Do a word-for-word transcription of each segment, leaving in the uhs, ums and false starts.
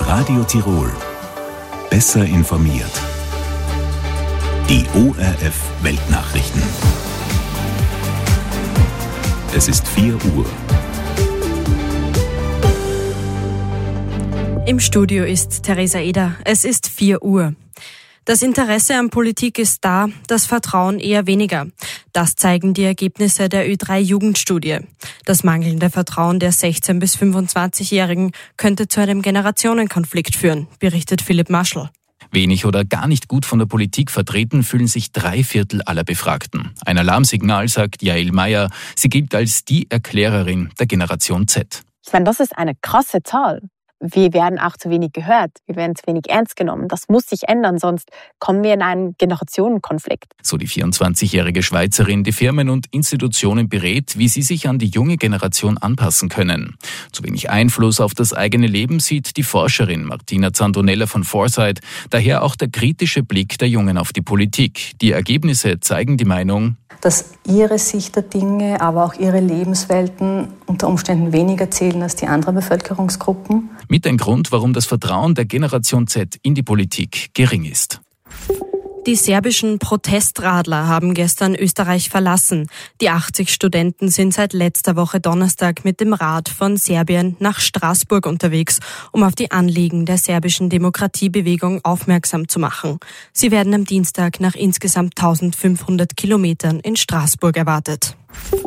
Radio Tirol. Besser informiert. Die O R F Weltnachrichten. Es ist vier Uhr. Im Studio ist Theresa Eder. Es ist vier Uhr. Das Interesse an Politik ist da, das Vertrauen eher weniger. Das zeigen die Ergebnisse der Ö drei Jugendstudie. Das mangelnde Vertrauen der sechzehn- bis fünfundzwanzigjährigen könnte zu einem Generationenkonflikt führen, berichtet Philipp Maschel. Wenig oder gar nicht gut von der Politik vertreten fühlen sich drei Viertel aller Befragten. Ein Alarmsignal, sagt Jael Meyer. Sie gilt als die Erklärerin der Generation Z. Ich meine, das ist eine krasse Zahl. Wir werden auch zu wenig gehört, wir werden zu wenig ernst genommen. Das muss sich ändern, sonst kommen wir in einen Generationenkonflikt. So die vierundzwanzigjährige Schweizerin, die Firmen und Institutionen berät, wie sie sich an die junge Generation anpassen können. Zu wenig Einfluss auf das eigene Leben sieht die Forscherin Martina Zandonella von Foresight. Daher auch der kritische Blick der Jungen auf die Politik. Die Ergebnisse zeigen die Meinung, dass ihre Sicht der Dinge, aber auch ihre Lebenswelten unter Umständen weniger zählen als die anderen Bevölkerungsgruppen. Mit ein Grund, warum das Vertrauen der Generation Z in die Politik gering ist. Die serbischen Protestradler haben gestern Österreich verlassen. Die achtzig Studenten sind seit letzter Woche Donnerstag mit dem Rad von Serbien nach Straßburg unterwegs, um auf die Anliegen der serbischen Demokratiebewegung aufmerksam zu machen. Sie werden am Dienstag nach insgesamt eintausendfünfhundert Kilometern in Straßburg erwartet.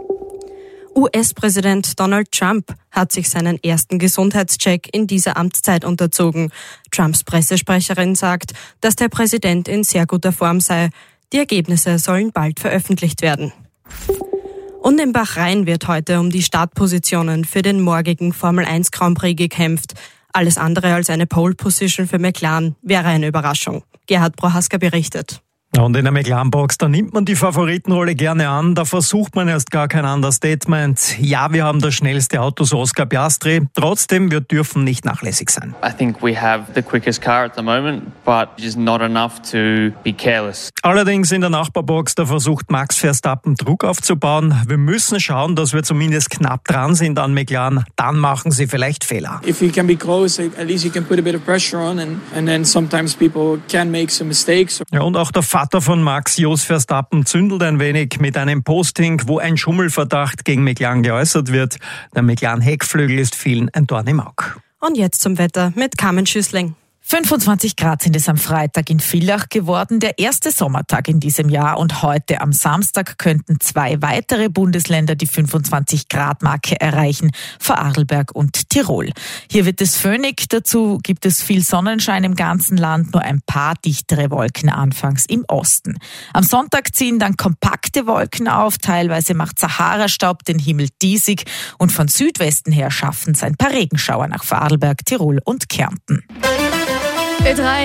U S-Präsident Donald Trump hat sich seinen ersten Gesundheitscheck in dieser Amtszeit unterzogen. Trumps Pressesprecherin sagt, dass der Präsident in sehr guter Form sei. Die Ergebnisse sollen bald veröffentlicht werden. Und in Bahrain wird heute um die Startpositionen für den morgigen Formel eins Grand Prix gekämpft. Alles andere als eine Pole-Position für McLaren wäre eine Überraschung. Gerhard Prohaska berichtet. Und in der McLaren-Box, da nimmt man die Favoritenrolle gerne an, da versucht man erst gar kein Understatement. Ja, wir haben das schnellste Auto, so Oscar Piastri. Trotzdem, wir dürfen nicht nachlässig sein. I think we have the quickest car at the moment, but just not enough to be careless. Allerdings in der Nachbarbox, da versucht Max Verstappen Druck aufzubauen. Wir müssen schauen, dass wir zumindest knapp dran sind an McLaren. Dann machen sie vielleicht Fehler. If you can be close, at least you can put a bit of pressure on, and, and then sometimes people can make some mistakes. Ja, und auch der Vater von Max, Jos Verstappen, zündelt ein wenig mit einem Posting, wo ein Schummelverdacht gegen McLaren geäußert wird. Der McLaren-Heckflügel ist vielen ein Dorn im Auge. Und jetzt zum Wetter mit Carmen Schüssling. fünfundzwanzig Grad sind es am Freitag in Villach geworden, der erste Sommertag in diesem Jahr. Und heute am Samstag könnten zwei weitere Bundesländer die fünfundzwanzig Grad Marke erreichen, Vorarlberg und Tirol. Hier wird es föhnig, dazu gibt es viel Sonnenschein im ganzen Land, nur ein paar dichtere Wolken anfangs im Osten. Am Sonntag ziehen dann kompakte Wolken auf, teilweise macht Sahara-Staub den Himmel diesig und von Südwesten her schaffen es ein paar Regenschauer nach Vorarlberg, Tirol und Kärnten. Ö drei.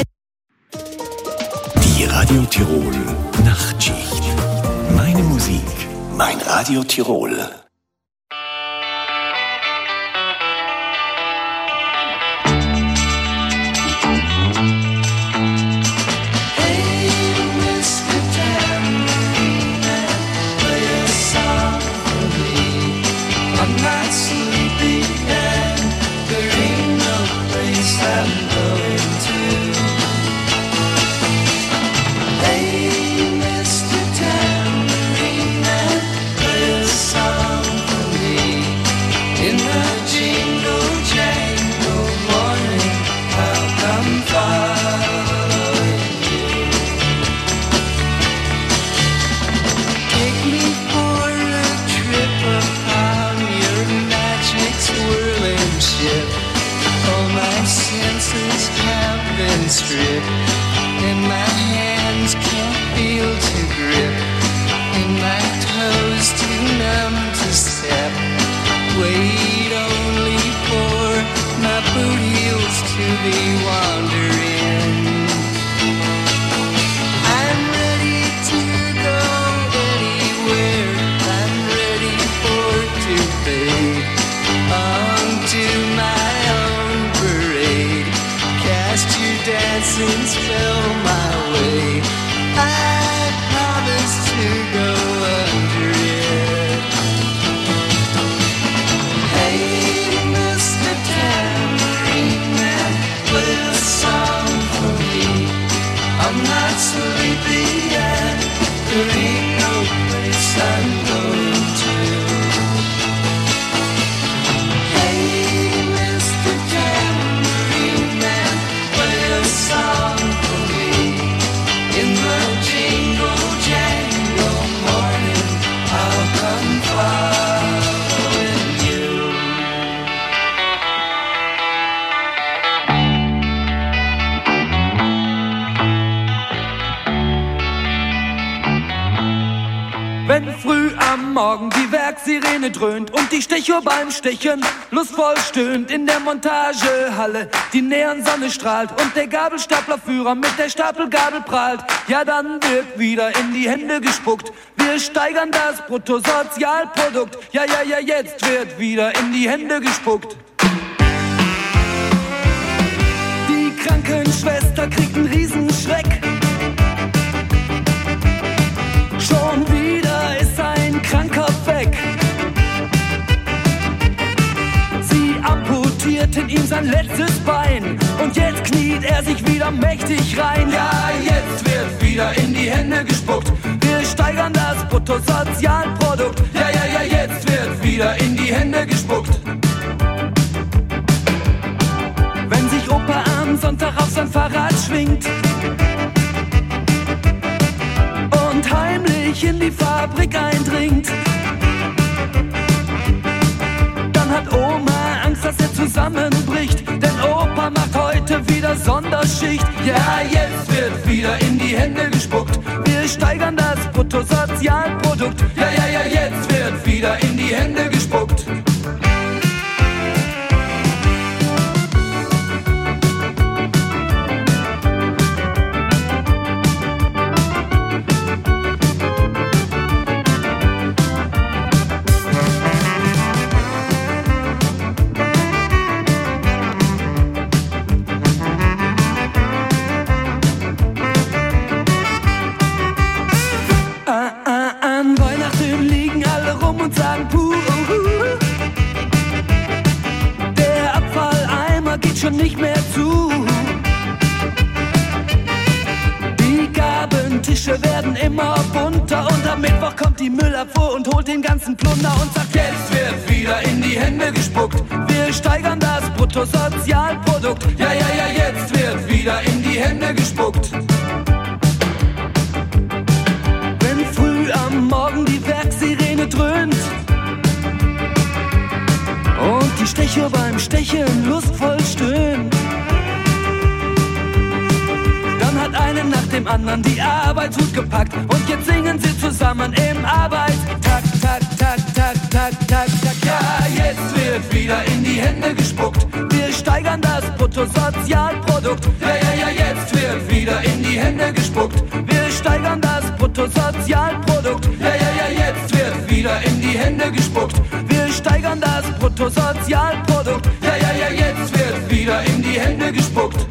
Die Radio Tirol Nachtschicht. Meine Musik, mein Radio Tirol. Hey, Mister Tambourine Man, play a song. Wenn früh am Morgen die Werksirene dröhnt und die Stechuhr beim Stechen lustvoll stöhnt in der Montagehalle, die Neonsonne strahlt und der Gabelstaplerführer mit der Stapelgabel prahlt, ja dann wird wieder in die Hände gespuckt. Wir steigern das Bruttosozialprodukt, ja, ja, ja, jetzt wird wieder in die Hände gespuckt. Die Krankenschwester kriegt einen Riesenschreck. Schon wieder ist ein Kranker weg. Sie amputierten ihm sein letztes Bein und jetzt kniet er sich wieder mächtig rein. Ja, jetzt wird wieder in die Hände gespuckt. Wir steigern das Bruttosozialprodukt. Ja, ja, ja, jetzt wird wieder in die Hände gespuckt. Wenn sich Opa am Sonntag auf sein Fahrrad schwingt und heimlich in die Fabrik eindringt, dann hat Oma Angst, dass er zusammenbricht, denn Opa macht heute wieder Sonderschicht. Ja, jetzt wird wieder in die Hände gespuckt. Wir steigern das Bruttosozialprodukt. Ja, ja, ja, jetzt wird wieder in die Hände gespuckt. Schon nicht mehr zu. Die Gabentische werden immer bunter und am Mittwoch kommt die Müllabfuhr und holt den ganzen Plunder und sagt, jetzt wird wieder in die Hände gespuckt. Wir steigern das Bruttosozialprodukt. Ja, ja, ja, jetzt wird wieder in die Hände gespuckt. Wenn früh am Morgen die Werksirene dröhnt und die Stechuhr beim Stechen lustvoll stöhnt, dann hat einen nach dem anderen die Arbeitshut gepackt und jetzt singen sie zusammen im Arbeitstakt, tak, tak, tak, tak, tak, tak. Ja, jetzt wird wieder in die Hände gespuckt. Wir steigern das Bruttosozialprodukt. Ja, ja, ja, jetzt wird wieder in die Hände gespuckt. Wir steigern das Bruttosozialprodukt. Ja, ja, ja, jetzt wird wieder in die Hände gespuckt. Wir steigern das Bruttosozialprodukt. Ja, ja, ja, jetzt wird wieder in die Hände gespuckt.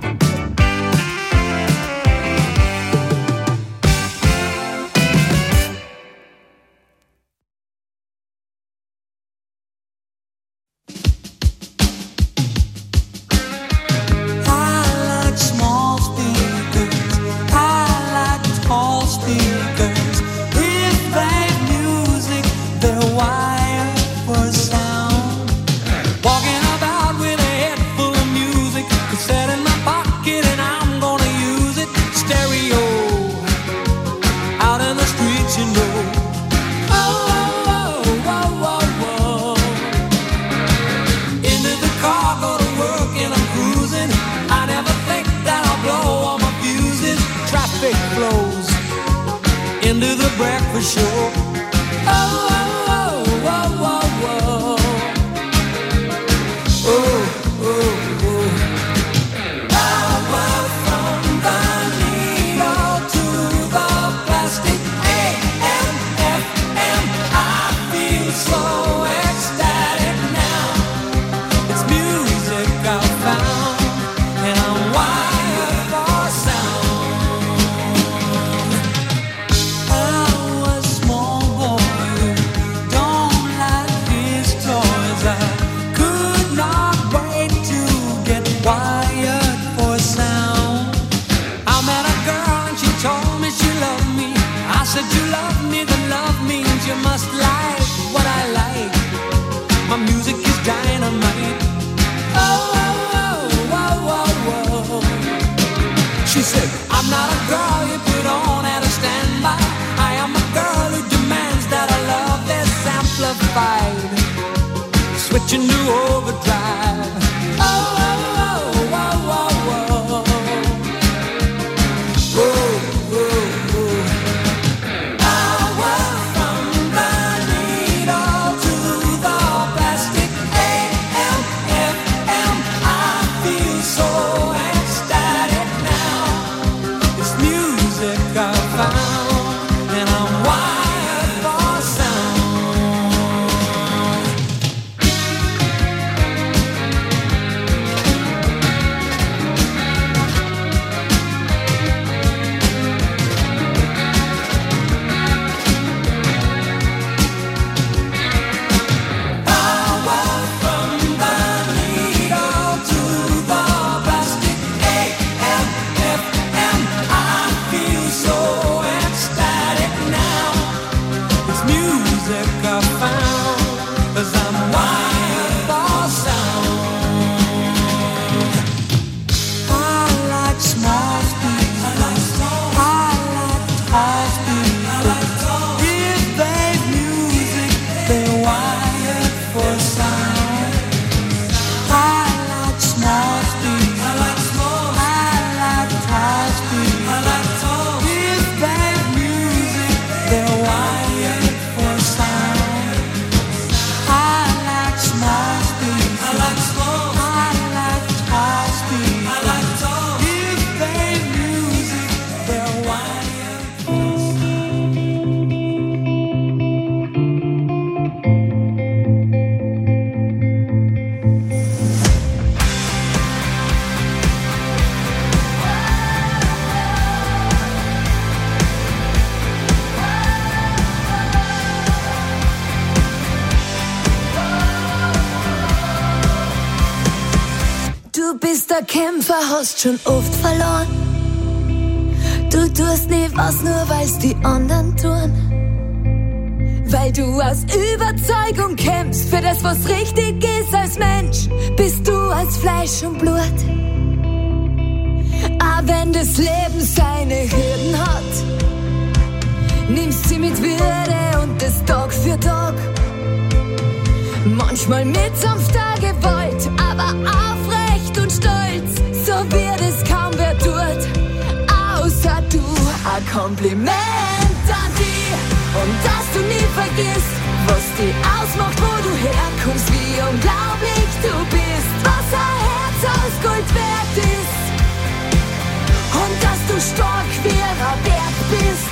Switching to overdrive. Oh, oh, oh, oh, oh, oh. Oh, oh, oh. Power from wired for sound. I like small speed. I like small. I like tall speed. I like tall. If they music, they're wired for Du bist der Kämpfer, hast schon oft verloren. Du tust nie was, nur weil's die anderen tun. Weil du aus Überzeugung kämpfst für das, was richtig ist als Mensch, bist du als Fleisch und Blut. Aber wenn das Leben seine Hürden hat, nimmst sie mit Würde und das Tag für Tag. Manchmal mit sanfter Gewalt, aber aufrecht und stolz, so wird es kaum wer tut, außer du. Ein Kompliment an dich und dass du nie vergisst, was dich ausmacht, wo du herkommst, wie unglaublich du bist, was ein Herz aus Gold wert ist und dass du stark wie ein Berg bist.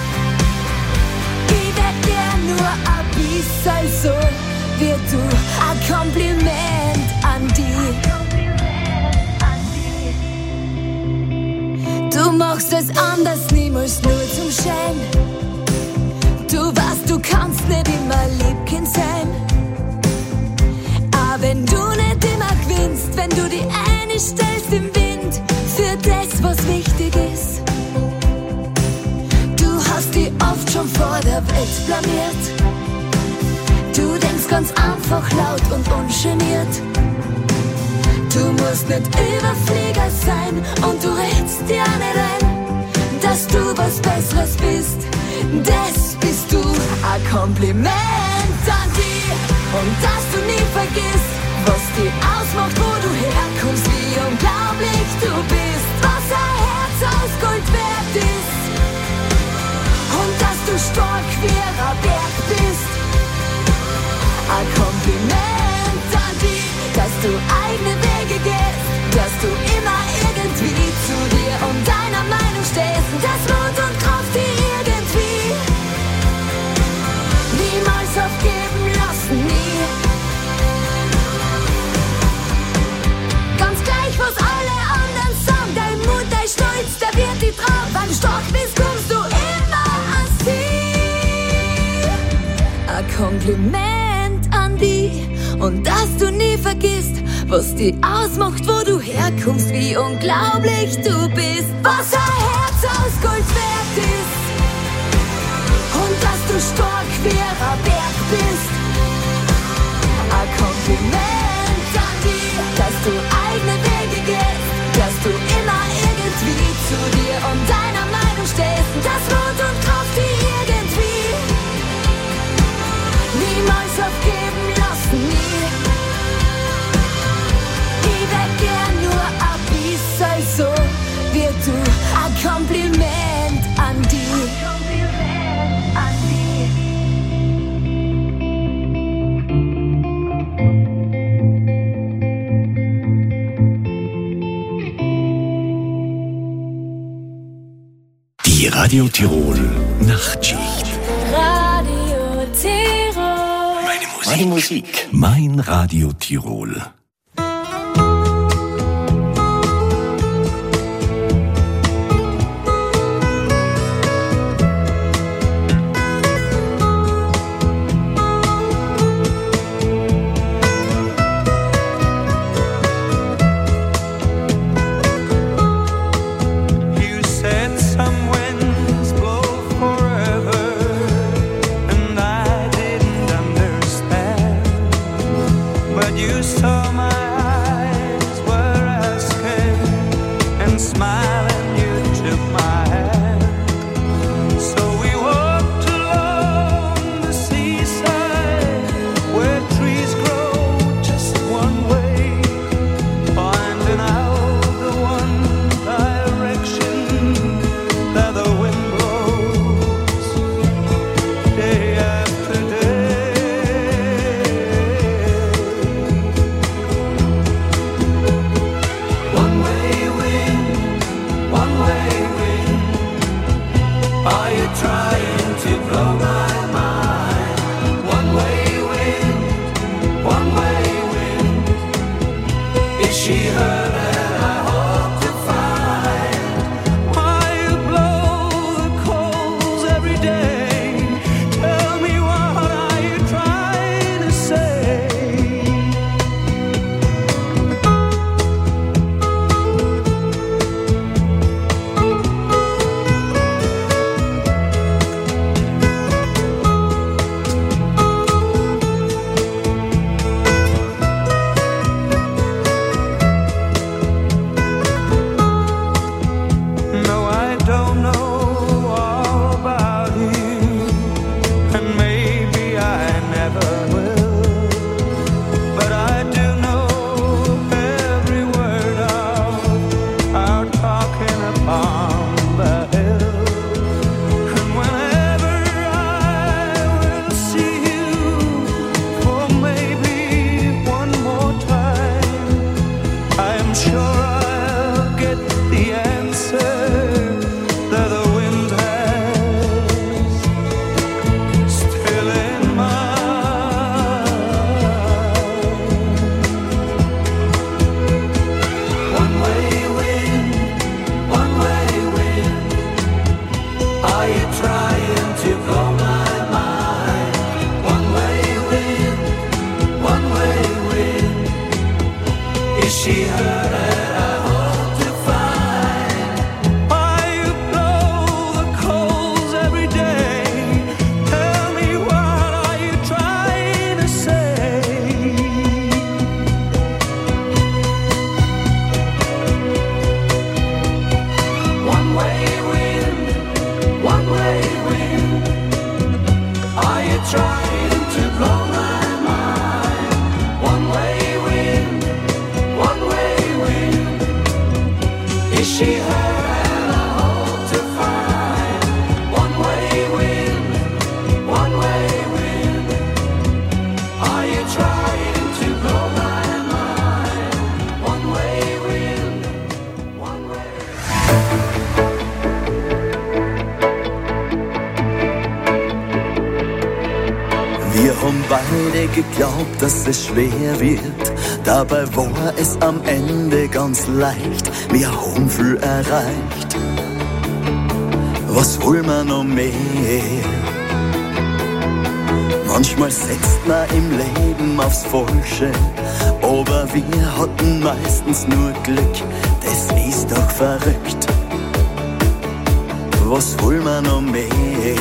Ich wär gern nur ein bisschen so wie du, ein Kompliment an dich. Du machst es anders, niemals nur zum Schein. Du weißt, du kannst nicht immer Liebkind sein. Aber wenn du nicht immer gewinnst, wenn du die eine stellst im Wind, für das, was wichtig ist. Du hast dich oft schon vor der Welt blamiert. Du denkst ganz einfach laut und ungeniert. Du musst nicht Überflieger sein und du redst dir nicht ein, dass du was Besseres bist. Das bist du. Ein Kompliment an dich und dass du nie vergisst, was dich ausmacht, wo du herkommst, wie unglaublich du bist, was ein Herz aus Gold wert ist und dass du stark wie ein Berg bist. Ein Kompliment an dich, dass du eigene Wege gehst, dass du immer irgendwie zu dir und deiner Meinung stehst, dass Mut und Kraft dir irgendwie niemals aufgeben lassen, nie. Ganz gleich, was alle anderen sagen, dein Mut, dein Stolz, der wird dich tragen. Weil du stark bist, kommst du immer ans Ziel. Ein Kompliment an dich und dass du nie vergisst, was dich ausmacht, wo du herkommst, wie unglaublich du bist, was ein Herz aus Gold wert ist und dass du stark wie ein Berg bist. Ein Kompliment an dich, dass du eigene Wege gehst, dass du immer irgendwie zu dir und deiner Meinung stehst, dass Mut und Kraft dir irgendwie niemals aufgeben lassen, nie. Ich wär gern nur ein bisschen so wie du. Ein Kompliment an dich. Die Radio Tirol Nachtschicht. Radio Tirol. Meine Musik. Meine Musik. Mein Radio Tirol. So trying to blow my mind? One way wind, one way wind. Is she her and I hope to find? One way wind, one way wind. Are you trying to blow my mind? One way wind, one way. Wir haben beide geglaubt, dass es schwer wird. Dabei war es am Ende ganz leicht. Wir haben viel erreicht. Was wollen wir noch mehr? Manchmal setzt man im Leben aufs Falsche, aber wir hatten meistens nur Glück. Das ist doch verrückt. Was wollen wir noch mehr?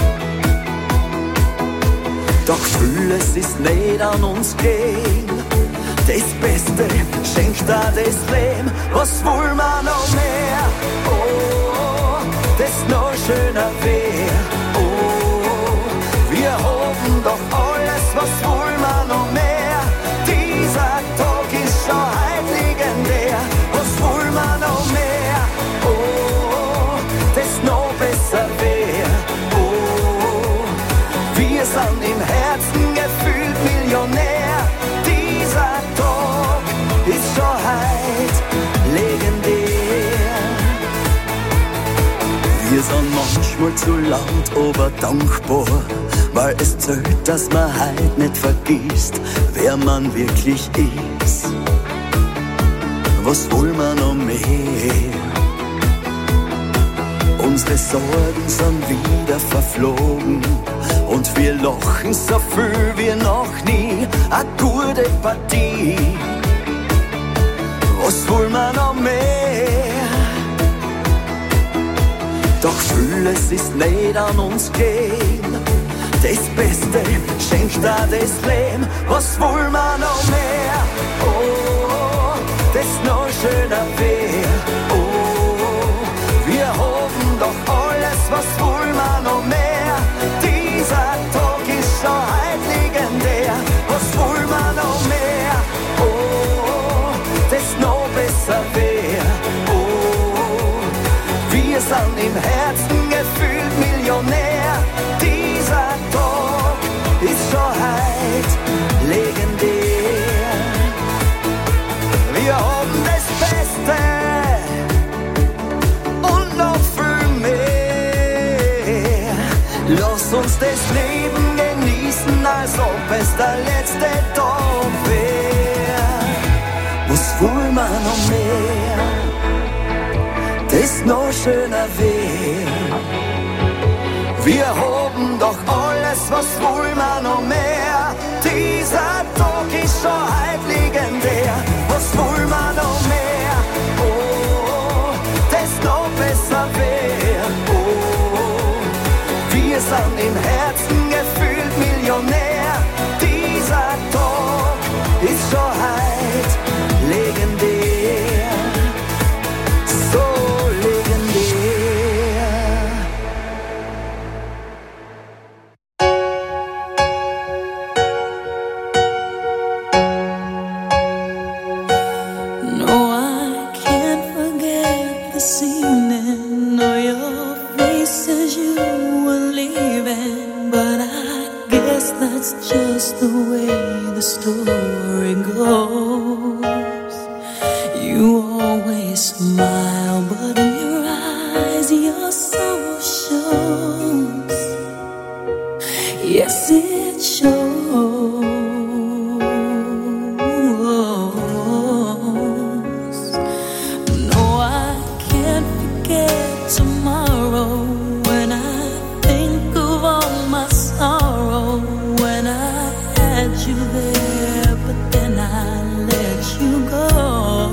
Doch vieles ist nicht an uns gehen. Das Beste schenkt da das Leben. Was wollen wir noch mehr? Oh, das noch schöner wär. Oh, wir haben doch alles. Was wollen wir noch mehr? Dieser Tag ist schon heute legendär. Was wollen wir noch mehr? Oh, das noch besser wär. Oh, wir sind im Herzen gefühlt Millionär. Dieser Tag ist schon heute legendär. Wir sind manchmal zu laut, aber dankbar, weil es zählt, dass man halt nicht vergisst, wer man wirklich ist. Was wollen wir noch mehr? Unsere Sorgen sind wieder verflogen und wir lachen so viel wie noch nie. A gute Partie. Was wollen wir noch mehr? Doch vieles ist nicht an uns gehen. Das Beste schenkt da das Leben. Was wollen wir noch mehr? Oh, das noch schöner wär. Oh, wir haben doch alles. Was wollen wir noch mehr? Dieser Tag ist schon heute legendär. Was wollen wir noch mehr? Oh, das noch besser wär. Oh, wir sind im Herzen gefühlt Millionär. Dieser Tag ist schon heute legendär. Wir haben das Beste und noch viel mehr. Lass uns das Leben genießen, als ob es der letzte Tag wär. Was wollen wir noch mehr? Das noch schöner wär. Wir haben doch alles, was wollen wir noch mehr? Dieser Tag ist schon heute legendär. Was wollen wir noch mehr? Oh, das noch besser wär. Oh, wir sind im Herzen gefühlt Millionär. Dieser Tag ist schon heute legendär. So just the way the story goes. You always smile, but in your eyes your sorrow shows. Yes, it shows. No, I can't forget tomorrow when I think of all my sorrow. When I had you there, but then I let you go.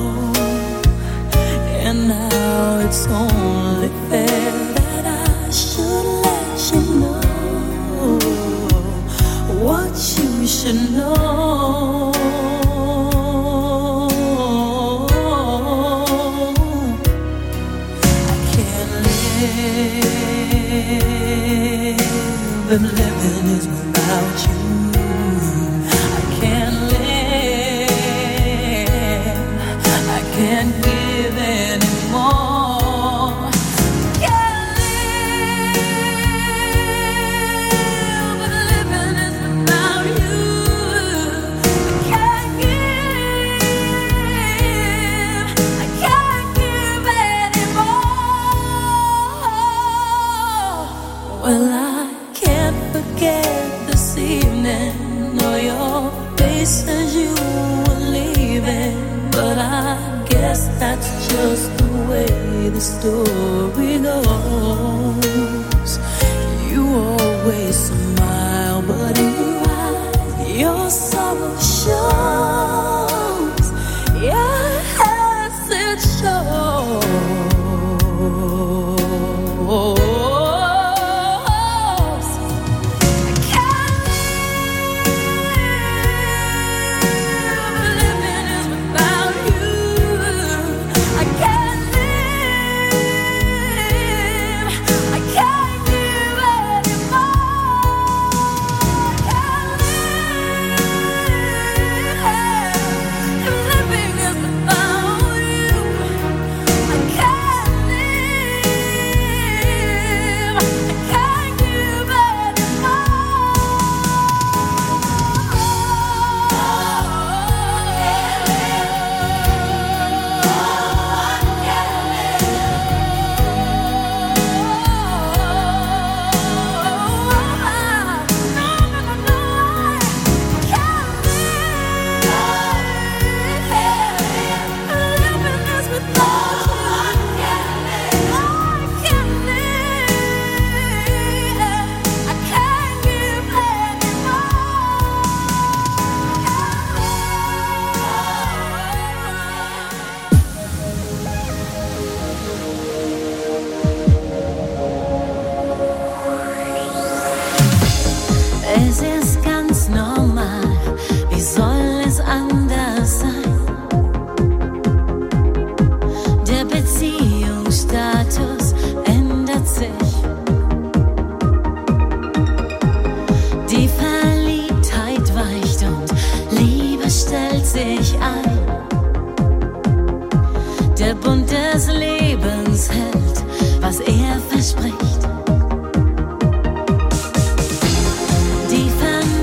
And now it's only fair that I should let you know what you should know. I can't live if living is my life. without you. I can't live, I can't give anymore. Can't live, but living is without you. I can't give, I can't give anymore. Well, I can't forget this evening, or your face as you were leaving. But I guess that's just the way the story goes. You always smile, but in your eyes, your sorrow shows. Yes, it shows. Es ist ganz normal, wie soll es anders sein? Der Beziehungsstatus ändert sich. Die Verliebtheit weicht und Liebe stellt sich ein. Der Bund des Lebens hält, was er verspricht. Die Vernunft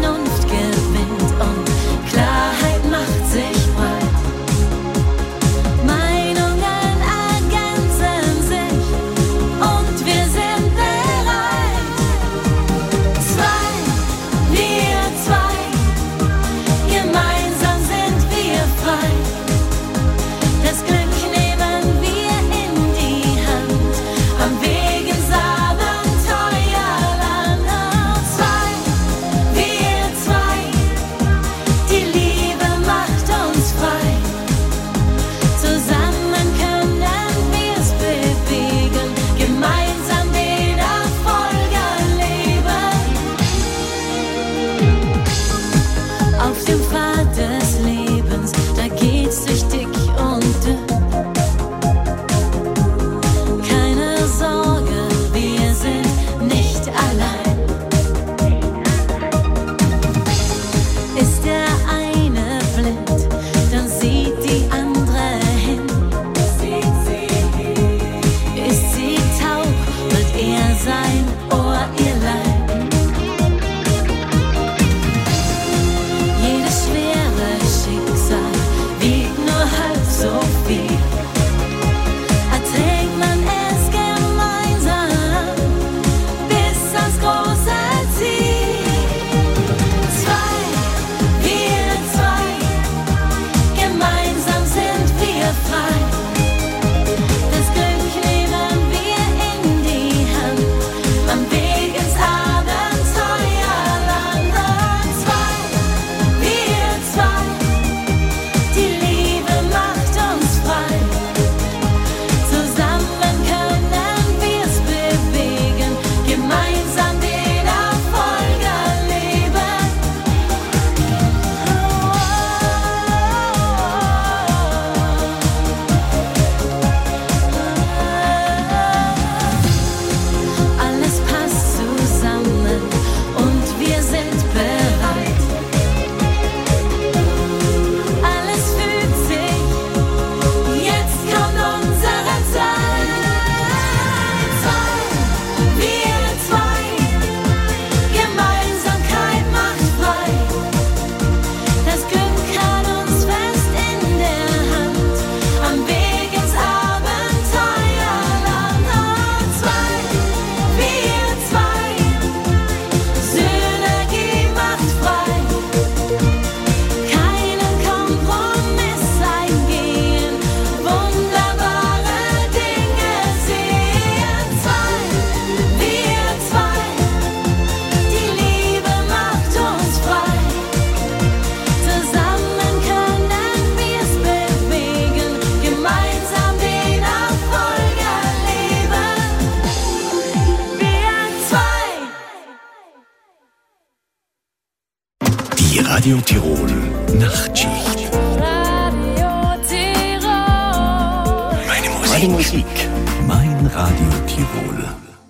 Die Radio Tirol Nachtschicht. Radio Tirol. Meine Musik. Meine Musik. Mein Radio Tirol.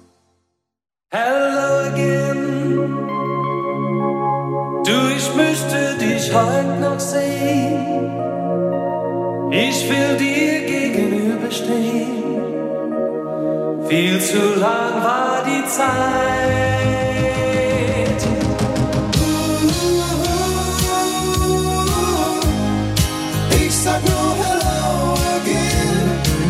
Hello again. Du, ich möchte dich heute noch sehen. Ich will dir gegenüberstehen. Viel zu lang war die Zeit. Ich sag nur hello again.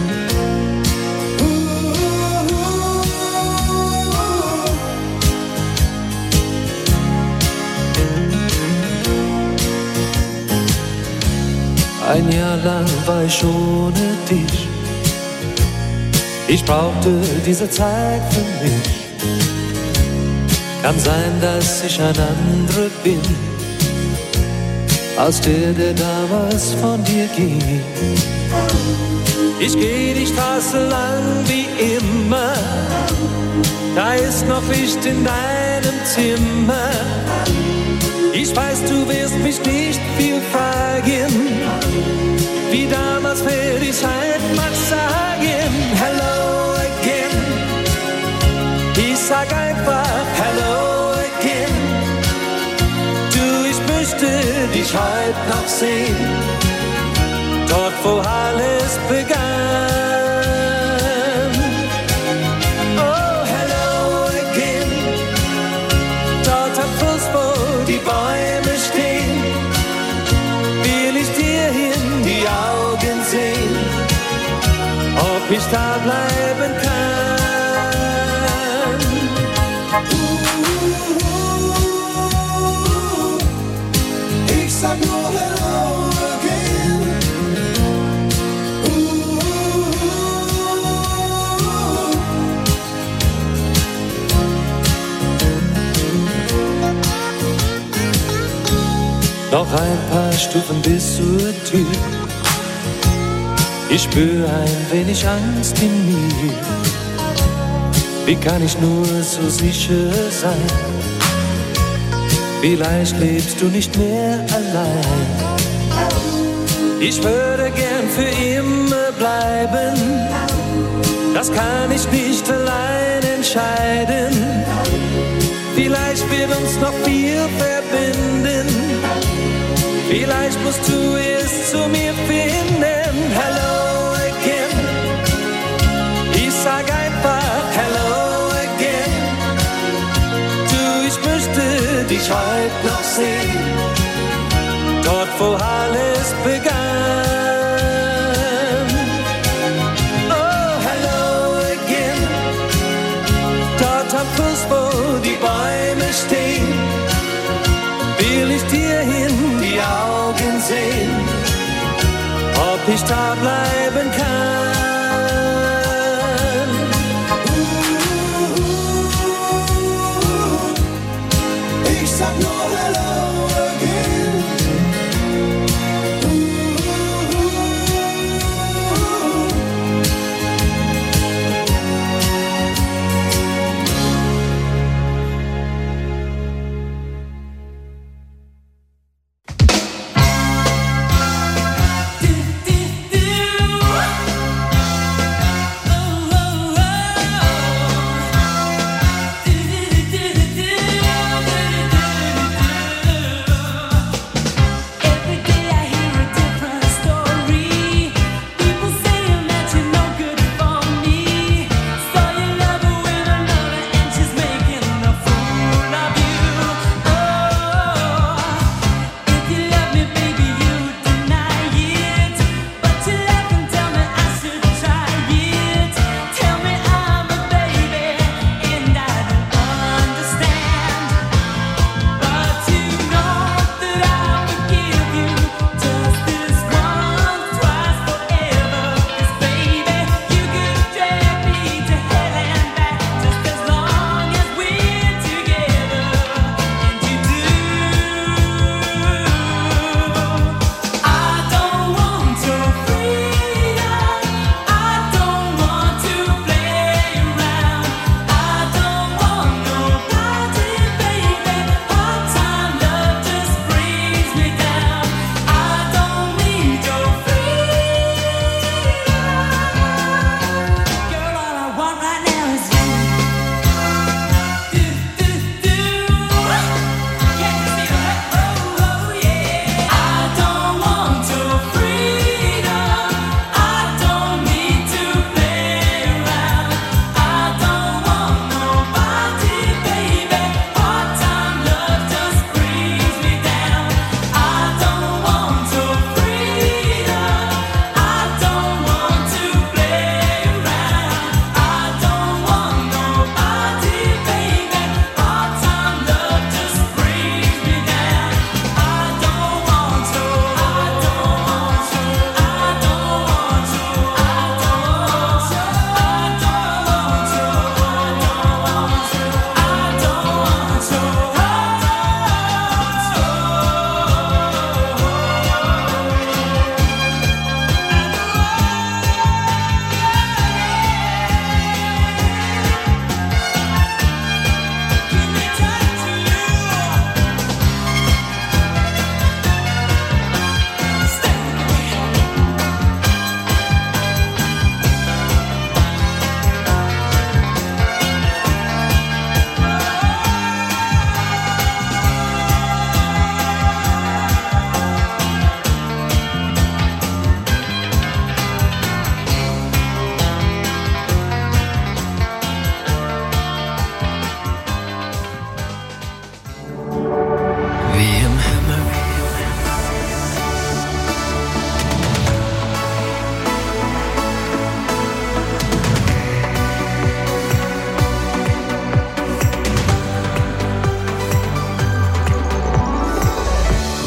Ein Jahr lang war ich ohne dich. Ich brauchte diese Zeit für mich. Kann sein, dass ich ein anderer bin, als der, der damals von dir ging. Ich geh die Straße lang wie immer, da ist noch Licht in deinem Zimmer. Ich weiß, du wirst mich nicht viel fragen, wie damals werde ich halt mal sagen, hello again. Ich sag einfach hello again. Du, ich möchte dich heute noch sehen, dort wo alles begann. Oh, hello again. Dort am Fluss, wo die Bäume stehen, will ich dir in die Augen sehen, ob ich da bleiben kann. Ich sag nur hello again. Noch ein paar Stufen bis zur Tür. Ich spür ein wenig Angst in mir. Wie kann ich nur so sicher sein? Vielleicht lebst du nicht mehr allein. Ich würde gern für immer bleiben. Das kann ich nicht allein entscheiden. Vielleicht wird uns noch viel verbinden. Vielleicht musst du es zu mir finden. Hello again. Ich sag einfach hello again. Du, ich möchte dich heute noch sehen, dort wo alles begann. Oh, hello again. Dort am Fluss, wo die Bäume stehen, will ich dir in die Augen sehen, ob ich da bleiben kann. Ich sag nur hello again.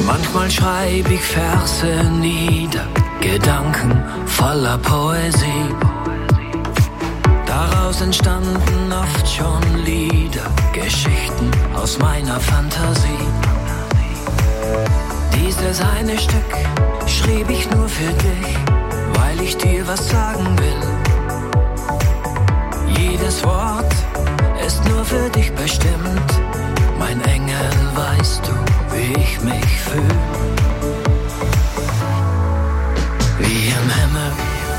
Manchmal schreib ich Verse nieder, Gedanken voller Poesie. Daraus entstanden oft schon Lieder, Geschichten aus meiner Fantasie. Dieses eine Stück schrieb ich nur für dich, weil ich dir was sagen will. Jedes Wort ist nur für dich bestimmt. Mein Engel, weißt du, wie ich mich fühl? Wie im Himmel,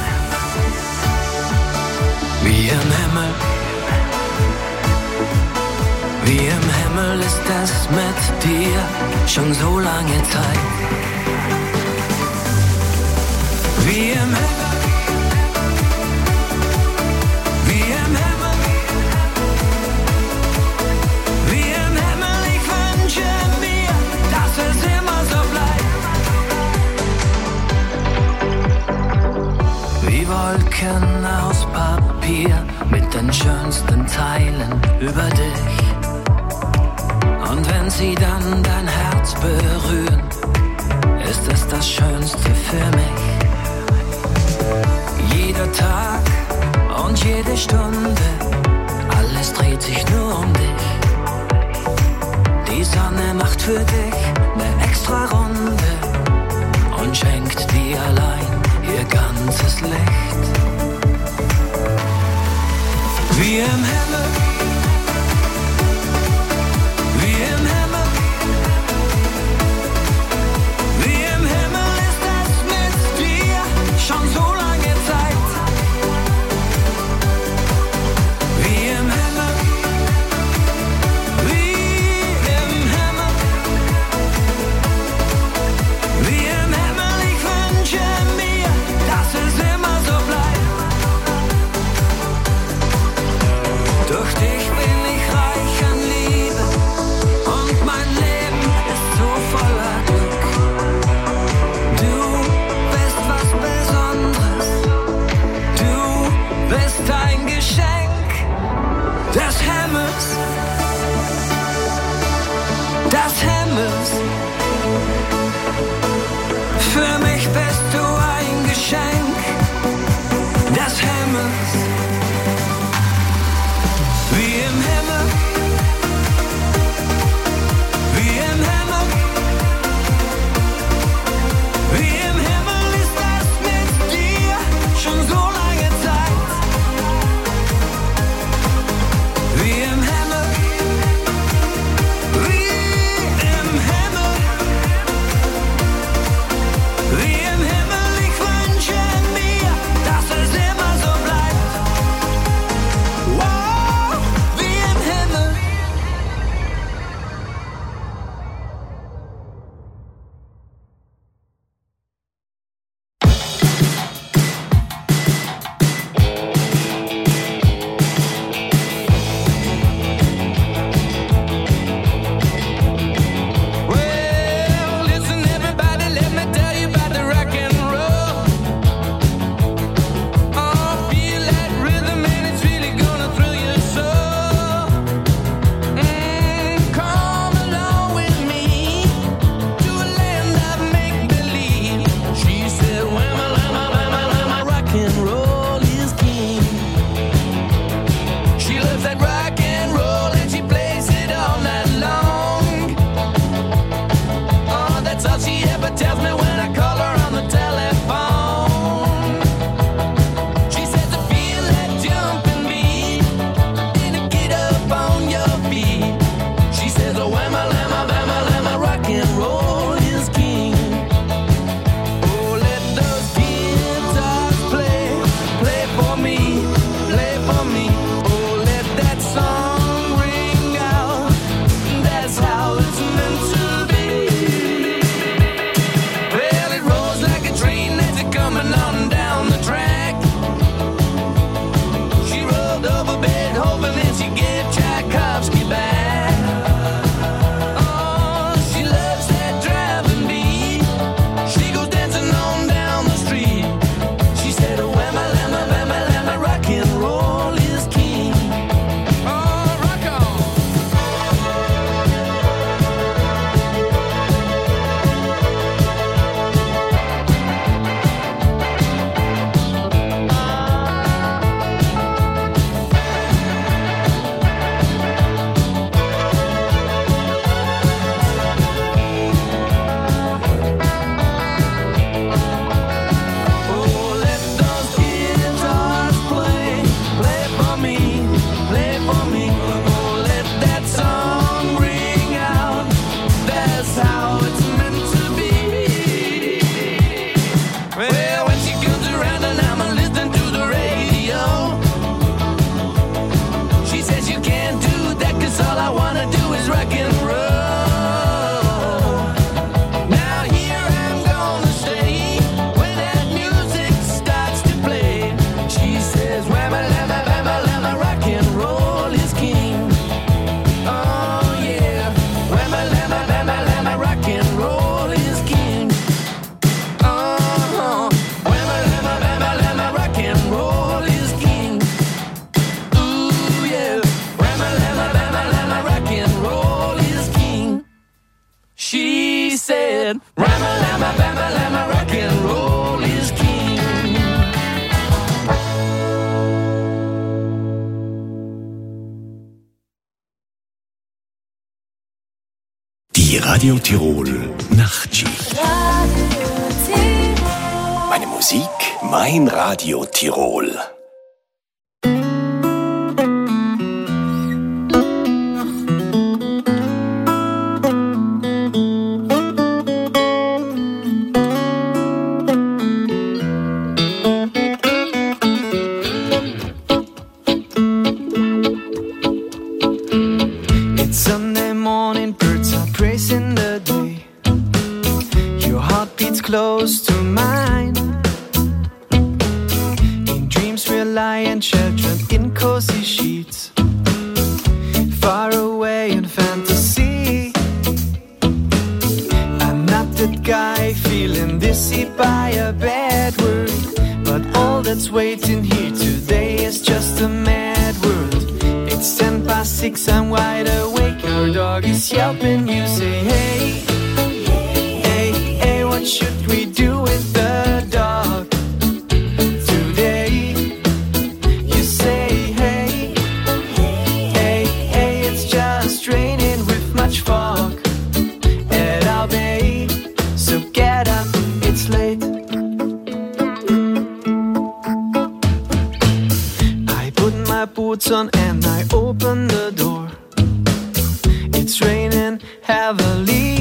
wie im Himmel, wie im Himmel ist es mit dir schon so lange Zeit. Wie im Himmel, wie im Himmel, wie im Himmel, ich wünsche mir, dass es immer so bleibt. Wie Wolken aus Papier mit den schönsten Zeilen über dich. Und wenn sie dann dein Herz berühren, ist es das Schönste für mich. Jeder Tag und jede Stunde, alles dreht sich nur um dich. Die Sonne macht für dich eine extra Runde und schenkt dir allein ihr ganzes Licht. Wie im Himmel, wie im Himmel, wie im Himmel ist es mit dir schon so lange Zeit. Wie im Himmel, wie im Himmel, wie im Himmel, ich wünsche mir, dass es immer so bleibt. Durch dich bin ich reich an Liebe und mein Leben ist so voller Glück. Du bist was Besonderes, du bist ein Geschenk des Himmels, des Himmels. Für mich bist du ein Geschenk des Himmels. Wie im Himmel, wie im Himmel, wie im Himmel ist es mit dir schon so lange Zeit. Wie im Himmel, wie im Himmel, denn? Rama-lama, bama-lama, rock'n'roll is king. Die Radio Tirol Nachtschicht. Meine Musik, mein Radio Tirol. Close to mine. In dreams we lie and sheltered in cozy sheets, far away in fantasy. I'm not that guy feeling dizzy by a bad word, but all that's waiting here today is just a mad world. It's ten past six, I'm wide awake, our dog is yelping. You say hey, hey, hey, what should we do with the dog today? You say hey, hey, hey, it's just raining with much fog at our bay, so get up, it's late. I put my boots on and I open the door. It's raining heavily,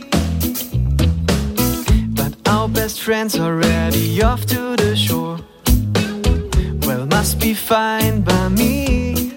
best friends already off to the shore. Well, must be fine by me.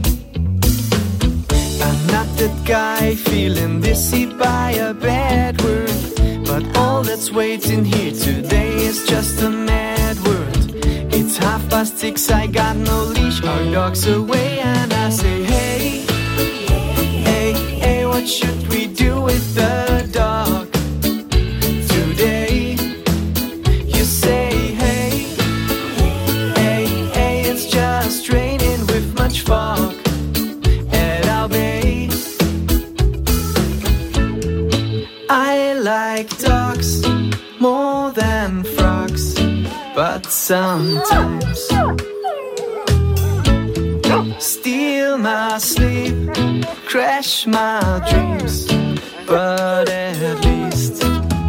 I'm not that guy feeling dizzy by a bad word, but all that's waiting here today is just a mad world. It's half past six, I got no leash, our dog's away, and I say hey, hey, hey, what should we do with the dog today? Say hey, hey, hey, it's just raining with much fog at our bay. I like dogs more than frogs, but sometimes steal my sleep, crash my dreams, but at least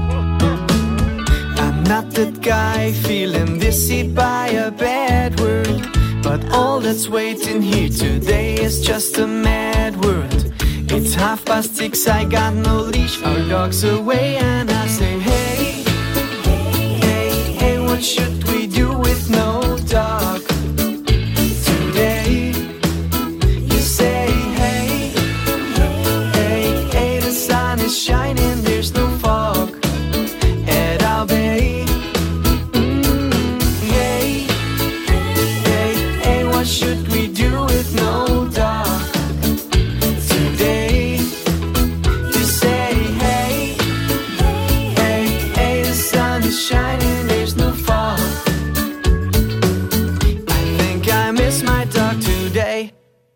not that guy feeling dizzy by a bad word, but all that's waiting here today is just a mad world. It's half past six, I got no leash, our dog's away, and I say hey, hey, hey, what should we do with no dog today? You say hey, hey, hey, the sun is shining, there's no fog at our bay. What should we do with no dog today? You say hey, hey, hey, the sun is shining, there's no fog. I think I miss my dog today.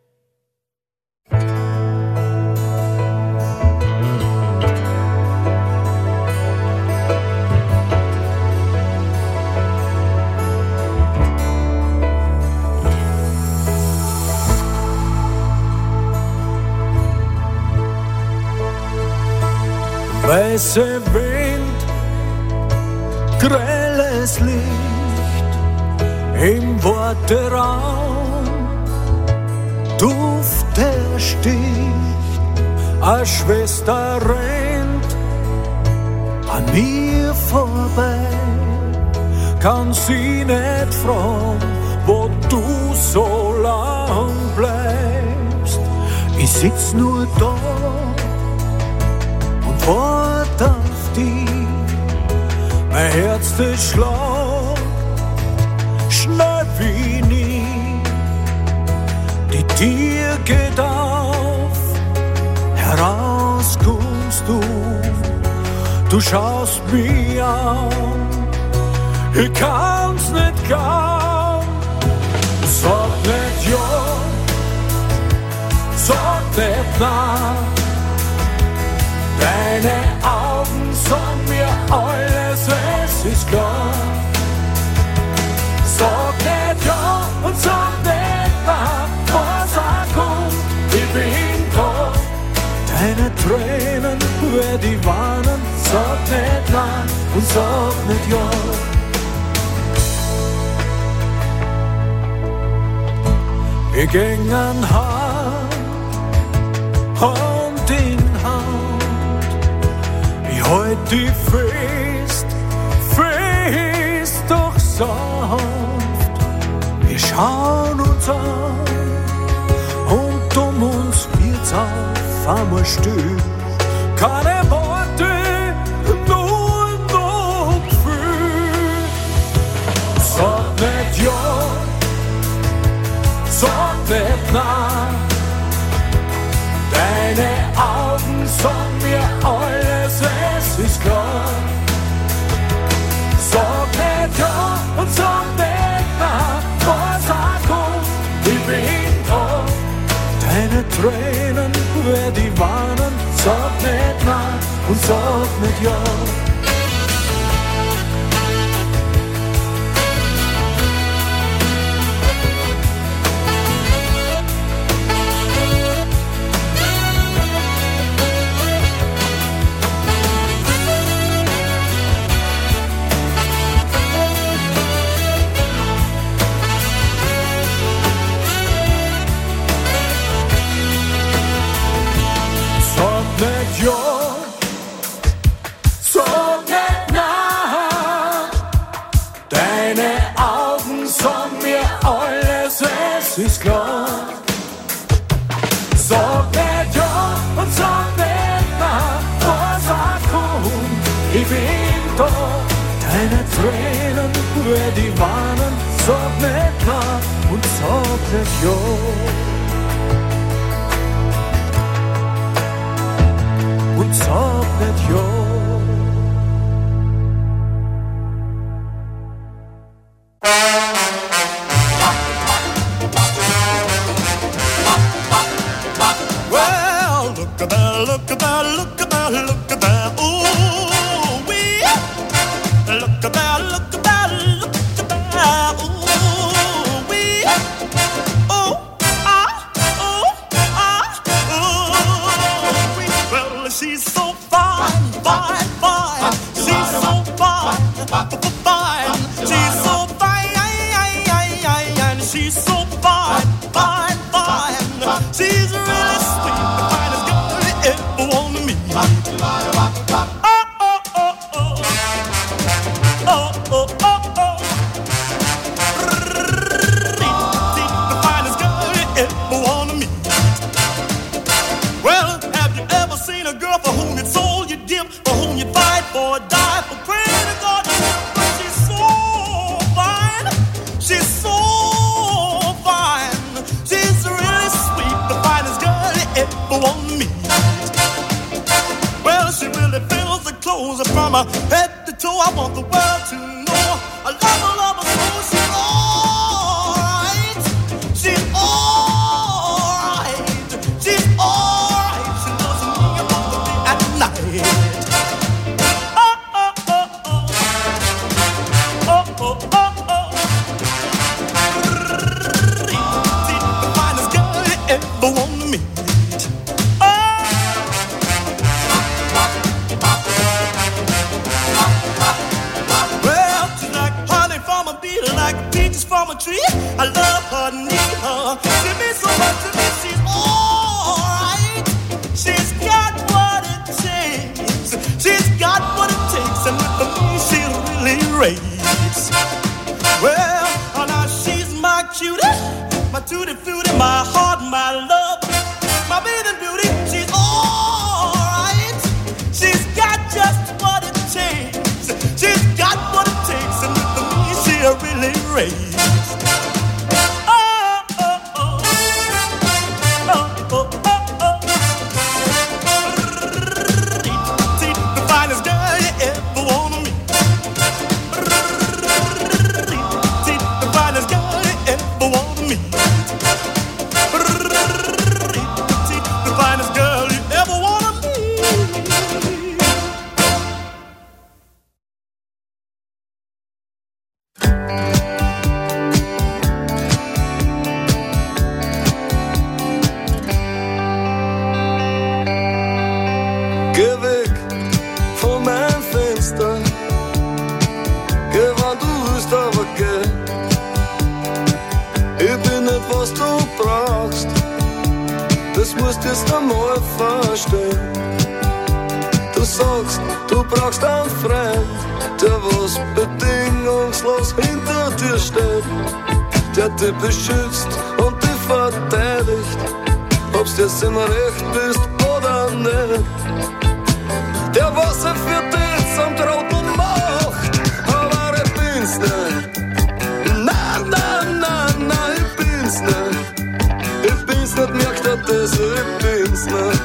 Weißer Wind, grelles Licht im Worteraum, Duft der sticht, eine Schwester rennt an mir vorbei, kann sie nicht fragen, wo du so lang bleibst. Ich sitz nur da und wart auf dich, mein Herz das schlägt schnell wie nie. Die Tür geht auf, heraus kommst du, du schaust mich an, ich kann's nicht glauben. Sag nicht ja, sag nicht nein, deine Augen sind es ist klar. Sag nicht ja und sag nicht nein, was auch kommt, ich bin da. Deine Tränen werd ich warnen, sag nicht nein und sag nicht ja. Wir gingen Hand, Hand in Hand. Ich halt dich fest, fest doch sanft. Wir schauen uns an und um uns wird's auf einmal still. Keine Worte, nur noch Gefühl. Sag nicht ja, sag nicht nein. Deine Augen sagen mir alles, es ist klar. Sag nicht ja und sag nicht nein, was auch kommt, ich bin da. Deine Tränen werd ich warnen, sag nicht nein und sag nicht ja. Nicht ja, sag nicht nein. Deine Augen sagen mir alles, es ist klar. Sag nicht ja und sag nicht nein, was auch kommt, ich bin da. Deine Tränen werd ich warnen, sag nicht nein und sag nicht ja. Und sag nicht ja. Well, look at that, look at that, look at that, look at that, ooh wee. Look at that, look at that, look at that, ooh wee. Oh, ah, oh, ah, ooh wee. Well, she's so fine, fine, fine. She's so fine, fine. She's so fine, and she's so fine, fine, fine. She's really sweet, the finest girl you ever want to meet. Oh, oh, oh, oh. Oh, oh, oh, oh. The finest girl you ever want to meet. Well, have you ever seen a girl for whom you'd sold your dip, for whom you'd fight for a die, for praying to God? She's so fine, she's so fine, she's really sweet, the finest girl you ever want to meet. Well, she really fills the clothes from her head to toe. I want the world to know I love her, love her so. She's alright, she's alright, she's alright. She loves me above the day and night. Oh, oh, oh, oh. Oh, oh, oh, oh. The finest girl you ever want to meet. Well, she's like honey from a bee, like peaches from a tree. I love her, need her. She means so much to me. She's alright. She's got what it takes. She's got what it takes, and with me she really rates. Well, oh, now she's my cutie, my tutti frutti, my heart, my love, my bathing beauty. She's alright. She's got just what it takes. She's got what it takes, and with me she really raised. Oh, oh, oh. Oh, oh, oh, oh. The finest girl you ever wanna meet. The finest girl you ever wanna meet. The finest girl you ever wanna meet. möchtest einmal verstehen. Du sagst, du brauchst einen Freund, der was bedingungslos hinter dir steht, der dich beschützt und dich verteidigt, ob's dir im Recht bist oder nicht. Der was er für dich zum Trottel macht, aber ich bin's nicht. Nein, nein, nein, nein, ich bin's nicht. Ich bin's nicht, merkt er das, ich bin's nicht.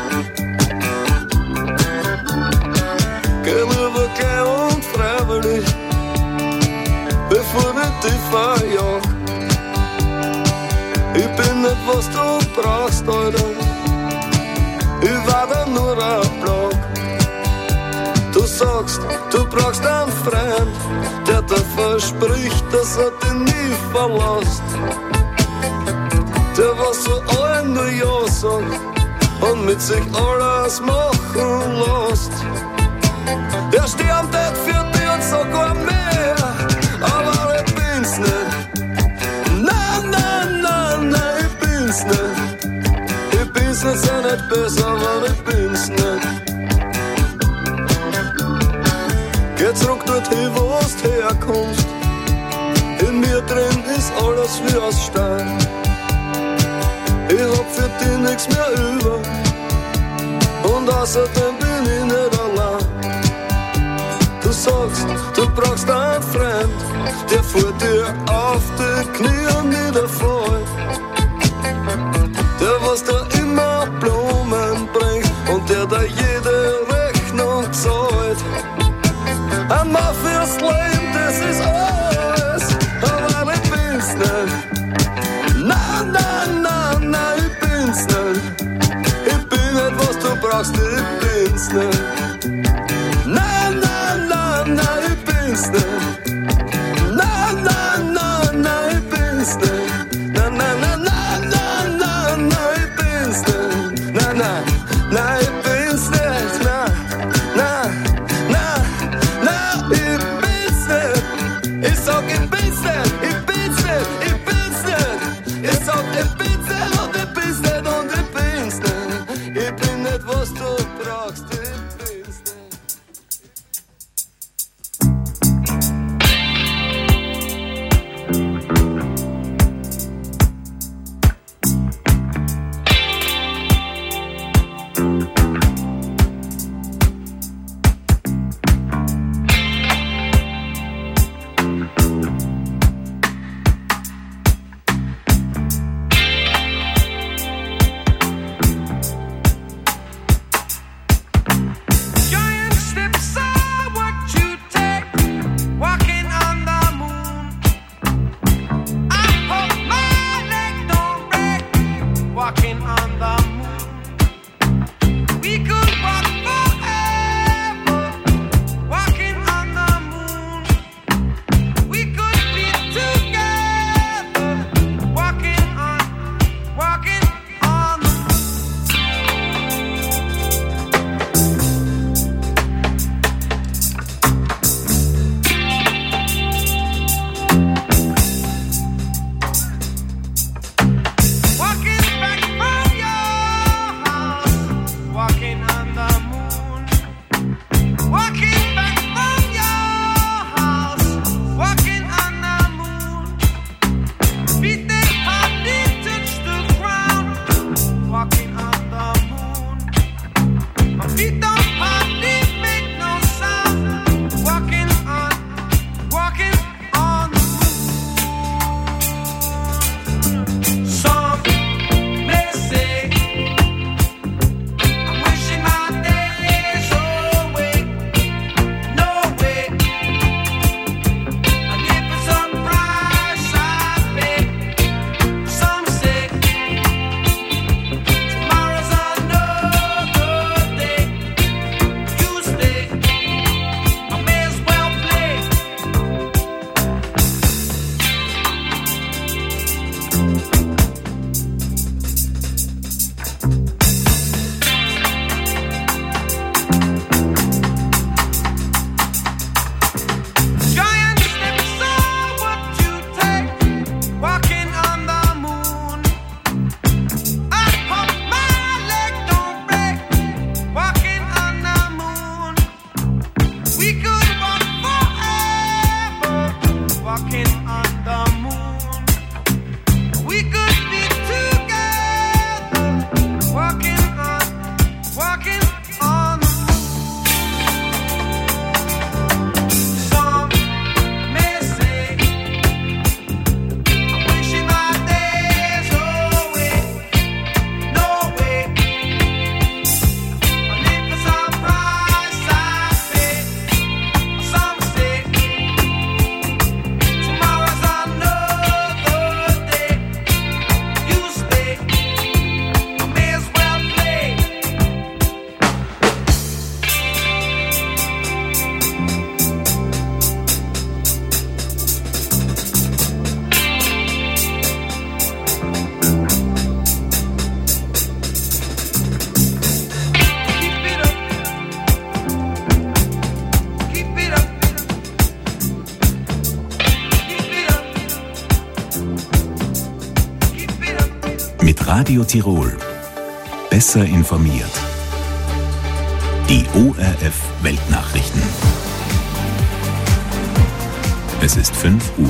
Geh lieber gleich und freiwillig, bevor ich dich verjag. Ich bin nicht, was du brauchst, Alter. Ich war da nur ein Block. Du sagst, du brauchst einen Freund, der dir verspricht, dass er dich nie verlässt. Der was so allen nur Ja sagt und mit sich alles machen lässt. Der stirbt nicht für dich und sogar mehr, aber ich bin's nicht. Nein, nein, nein, nein, ich bin's nicht. Ich bin's nicht, sei nicht besser, aber ich bin's nicht. Geh zurück dorthin, wo du herkommst. In mir drin ist alles wie aus Stein. Ich hab für dich nichts mehr über und außerdem bin ich nicht allein. Du sagst, du brauchst einen Freund, der vor dir auf die Knie niederfällt, der was dir immer Blumen bringt und der dir jede Rechnung zahlt. Ein Mann fürs Leben, das ist alles, aber ich bin's nicht. Nein, nein, nein, nein, ich bin's nicht. Ich bin nicht, was du brauchst, ich bin's nicht. Nein, nein, nein, nein, ich bin's nicht. Nein, nein, nein, nein, ich bin's nicht. Nein, nein, nein, nein, nein, nein, nein, ich bin's nicht. Nein, nein, nein, ich bin's nicht. Nein, nein, nein, nein, ich bin's nicht. Ich sag, ich bin's nicht, ich bin's nicht, ich bin's nicht. Ich sag, ich bin's nicht und ich bin's nicht und ich bin's nicht. Ich bin nicht, was du brauchst, ich bin's nicht. Radio Tirol. Besser informiert. Die O R F Weltnachrichten. Es ist fünf Uhr.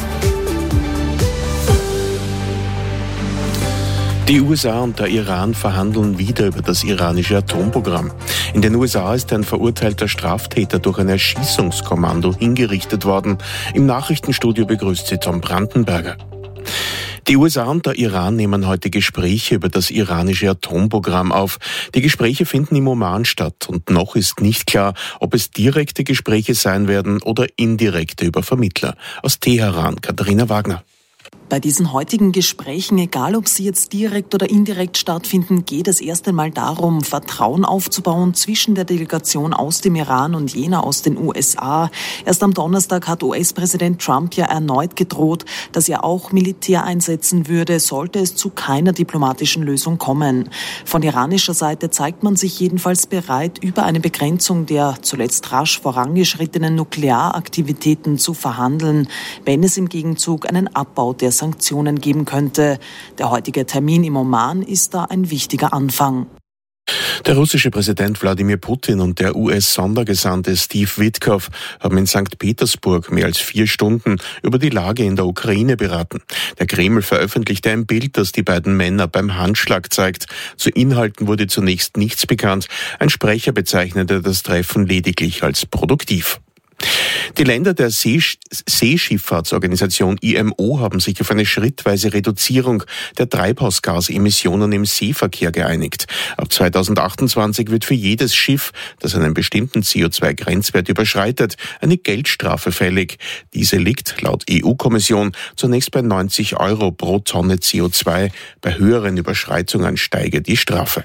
Die U S A und der Iran verhandeln wieder über das iranische Atomprogramm. In den U S A ist ein verurteilter Straftäter durch ein Erschießungskommando hingerichtet worden. Im Nachrichtenstudio begrüßt sie Tom Brandenberger. Die U S A und der Iran nehmen heute Gespräche über das iranische Atomprogramm auf. Die Gespräche finden im Oman statt und noch ist nicht klar, ob es direkte Gespräche sein werden oder indirekte über Vermittler. Aus Teheran, Katharina Wagner. Bei diesen heutigen Gesprächen, egal ob sie jetzt direkt oder indirekt stattfinden, geht es erst einmal darum, Vertrauen aufzubauen zwischen der Delegation aus dem Iran und jener aus den U S A. Erst am Donnerstag hat U S-Präsident Trump ja erneut gedroht, dass er auch Militär einsetzen würde, sollte es zu keiner diplomatischen Lösung kommen. Von iranischer Seite zeigt man sich jedenfalls bereit, über eine Begrenzung der zuletzt rasch vorangeschrittenen Nuklearaktivitäten zu verhandeln, wenn es im Gegenzug einen Abbau der Sanktionen geben könnte. Der heutige Termin im Oman ist da ein wichtiger Anfang. Der russische Präsident Wladimir Putin und der U S-Sondergesandte Steve Witkow haben in Sankt Petersburg mehr als vier Stunden über die Lage in der Ukraine beraten. Der Kreml veröffentlichte ein Bild, das die beiden Männer beim Handschlag zeigt. Zu Inhalten wurde zunächst nichts bekannt. Ein Sprecher bezeichnete das Treffen lediglich als produktiv. Die Länder der Seesch- Seeschifffahrtsorganisation I M O haben sich auf eine schrittweise Reduzierung der Treibhausgasemissionen im Seeverkehr geeinigt. Ab zweitausendachtundzwanzig wird für jedes Schiff, das einen bestimmten C O zwei Grenzwert überschreitet, eine Geldstrafe fällig. Diese liegt laut E U-Kommission zunächst bei neunzig Euro pro Tonne C O zwei. Bei höheren Überschreitungen steige die Strafe.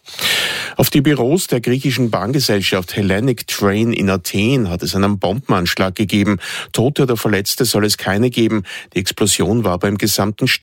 Auf die Büros der griechischen Bahngesellschaft Hellenic Train in Athen hat es einen Bombenanschlag gegeben. Tote oder Verletzte soll es keine geben. Die Explosion war beim gesamten